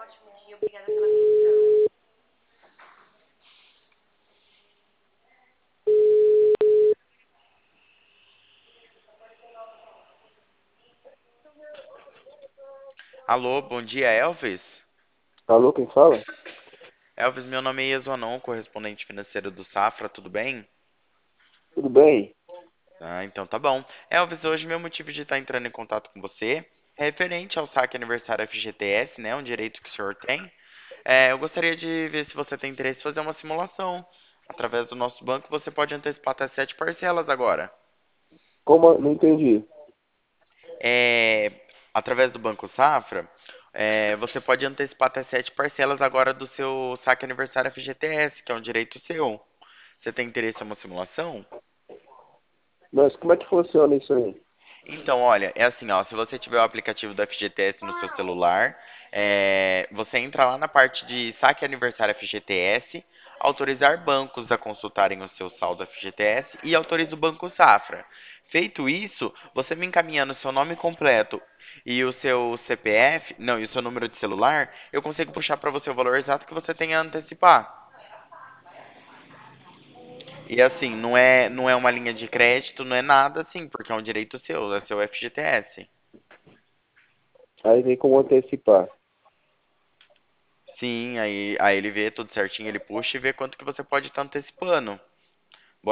ótimo dia, obrigada pela atenção. Alô, bom dia, Elvis. Alô, quem fala? Elvis, meu nome é Iesuanon, correspondente financeiro do Safra, tudo bem? Tudo bem? Ah, então tá bom. Elvis, hoje meu motivo de estar entrando em contato com você é referente ao saque aniversário FGTS, né? Um direito que o senhor tem. Eu gostaria de ver se você tem interesse em fazer uma simulação. Através do nosso banco, você pode antecipar até 7 parcelas agora. Não entendi. É, através do Banco Safra, você pode antecipar até 7 parcelas agora do seu saque aniversário FGTS, que é um direito seu. Você tem interesse em uma simulação? Mas como é que funciona isso aí? Então, olha, é assim, ó, se você tiver o aplicativo do FGTS no seu celular, você entra lá na parte de saque aniversário FGTS, autorizar bancos a consultarem o seu saldo FGTS e autoriza o Banco Safra. Feito isso, você me encaminhando o seu nome completo e o seu CPF, não, e o seu número de celular, eu consigo puxar para você o valor exato que você tem a antecipar. E assim, não é uma linha de crédito, não é nada assim, porque é um direito seu, é seu FGTS. Aí vem como antecipar. Sim, aí ele vê tudo certinho, ele puxa e vê quanto que você pode estar antecipando.